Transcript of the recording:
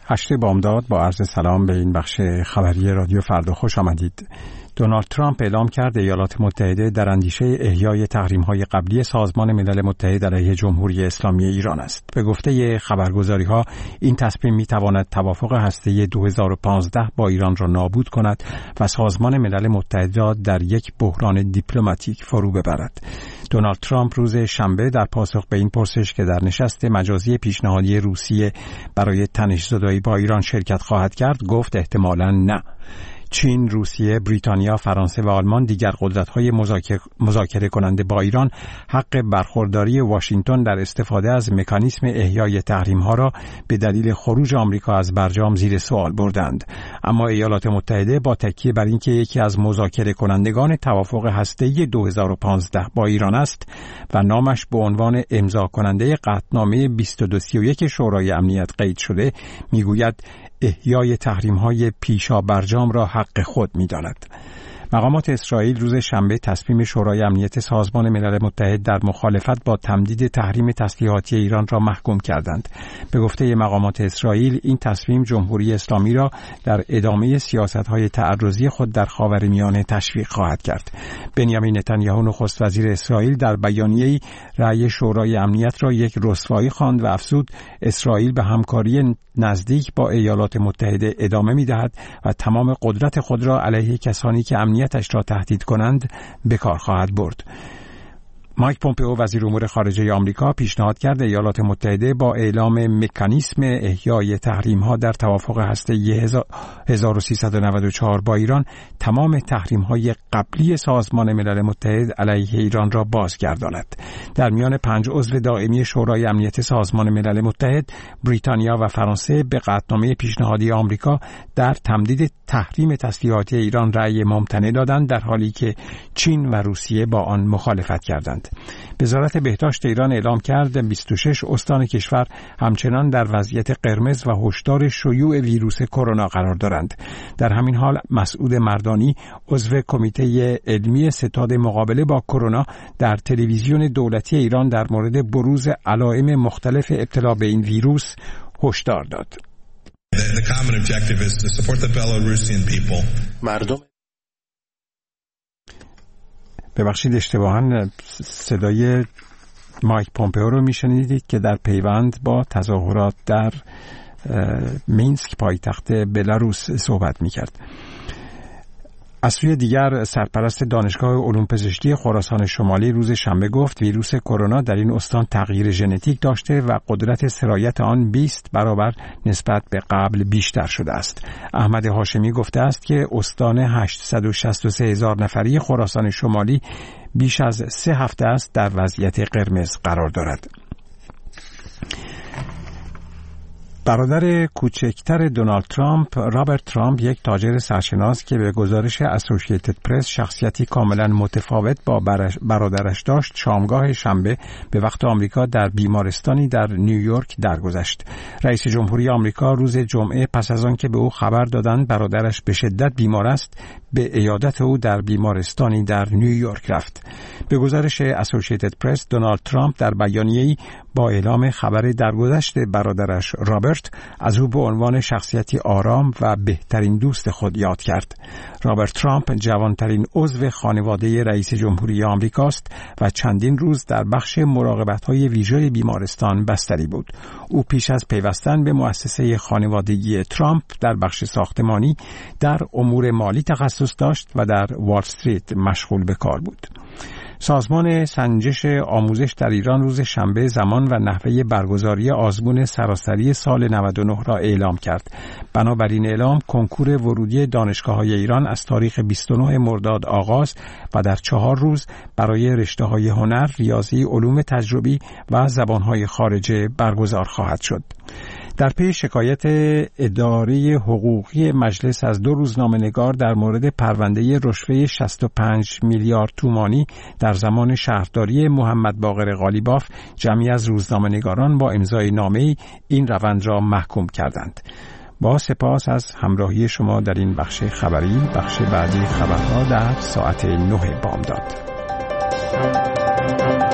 8 بامداد با عرض سلام به این بخش خبری رادیو فردا خوش آمدید. دونالد ترامپ اعلام کرد ایالات متحده در اندیشه احیای تحریم‌های قبلی سازمان ملل متحد علیه جمهوری اسلامی ایران است. به گفته خبرگزاری‌ها این تصمیم می‌تواند توافق هسته‌ای 2015 با ایران را نابود کند و سازمان ملل متحد را در یک بحران دیپلماتیک فرو ببرد. دونالد ترامپ روز شنبه در پاسخ به این پرسش که در نشست مجازی پیشنهادی روسیه برای تنش‌زدایی با ایران شرکت خواهد کرد گفت احتمالاً نه. چین، روسیه، بریتانیا، فرانسه و آلمان دیگر قدرت‌های مذاکره کننده با ایران حق برخورداری واشنگتن در استفاده از مکانیزم احیای تحریم‌ها را به دلیل خروج آمریکا از برجام زیر سوال بردند. اما ایالات متحده با تکیه بر اینکه یکی از مذاکره کنندگان توافق هسته‌ای 2015 با ایران است و نامش به عنوان امضا کننده قطعنامه 2231 شورای امنیت قید شده، میگوید احیای تحریم‌های پیشا برجام را حق خود می‌داند. مقامات اسرائیل روز شنبه تصمیم شورای امنیت سازمان ملل متحد در مخالفت با تمدید تحریم تسلیحاتی ایران را محکوم کردند. به گفته مقامات اسرائیل این تصمیم جمهوری اسلامی را در ادامه سیاست‌های تعرضی خود در خاورمیانه تشویق خواهد کرد. بنیامین نتانیاهو نخست وزیر اسرائیل در بیانیه‌ای رأی شورای امنیت را یک رسوایی خواند و افزود اسرائیل به همکاری نزدیک با ایالات متحده ادامه می‌دهد و تمام قدرت خود را علیه کسانی که امنیتش را تهدید کنند به کار خواهد برد. مایک پومپئو وزیر امور خارجه آمریکا پیشنهاد کرد ایالات متحده با اعلام مکانیزم احیای تحریم‌ها در توافق هسته‌ای 1394 با ایران تمام تحریم‌های قبلی سازمان ملل متحد علیه ایران را بازگرداند. در میان 5 عضو دائمی شورای امنیت سازمان ملل متحد، بریتانیا و فرانسه به قطعنامه پیشنهادی آمریکا در تمدید تحریم تسلیحاتی ایران رأی ممتنع دادند، در حالی که چین و روسیه با آن مخالفت کردند. وزارت بهداشت ایران اعلام کرد 26 استان کشور همچنان در وضعیت قرمز و هشدار شیوع ویروس کرونا قرار دارند. در همین حال مسعود مردانی عضو کمیته علمی ستاد مقابله با کرونا در تلویزیون دولتی ایران در مورد بروز علائم مختلف ابتلا به این ویروس هشدار داد. مردم ببخشید اشتباهاً صدای مایک پومپئو رو میشنیدید که در پیوند با تظاهرات در مینسک پایتخت بلاروس صحبت میکرد. از سوی دیگر سرپرست دانشگاه علوم پزشکی خراسان شمالی روز شنبه گفت ویروس کرونا در این استان تغییر ژنتیک داشته و قدرت سرایت آن 20 برابر نسبت به قبل بیشتر شده است. احمد هاشمی گفته است که استان 863,000 نفری خراسان شمالی بیش از 3 هفته است در وضعیت قرمز قرار دارد. برادر کوچکتر دونالد ترامپ، رابرت ترامپ، یک تاجر سرشناس که به گزارش اسوسییتد پرس شخصیتی کاملا متفاوت با برادرش داشت، شامگاه شنبه به وقت آمریکا در بیمارستانی در نیویورک درگذشت. رئیس جمهوری آمریکا روز جمعه پس از آن که به او خبر دادند برادرش به شدت بیمار است، به عیادت او در بیمارستانی در نیویورک رفت. به گزارش اسوسییتد پرس، دونالد ترامپ در بیانیه‌ای با اعلام خبر درگذشت برادرش رابرت از او به عنوان شخصیتی آرام و بهترین دوست خود یاد کرد. رابرت ترامپ جوانترین عضو خانواده رئیس جمهوری آمریکاست و چندین روز در بخش مراقبت‌های ویژه بیمارستان بستری بود. او پیش از پیوستن به مؤسسه خانوادگی ترامپ در بخش ساختمانی در امور مالی تخصص داشت و در وال استریت مشغول به کار بود. سازمان سنجش آموزش در ایران روز شنبه زمان و نحوه برگزاری آزمون سراسری سال 99 را اعلام کرد. بنابراین اعلام کنکور ورودی دانشگاه‌های ایران از تاریخ 29 مرداد آغاز و در 4 روز برای رشته‌های هنر، ریاضی، علوم تجربی و زبان‌های خارجه برگزار خواهد شد. در پی شکایت اداره حقوقی مجلس از 2 روزنامه‌نگار در مورد پرونده رشوه 65 میلیارد تومانی در زمان شهرداری محمد باقر قالیباف، جمعی از روزنامه‌نگاران با امضای نامه‌ای این روند را محکوم کردند. با سپاس از همراهی شما در این بخش خبری. بخش بعدی خبرها در ساعت 9 بامداد.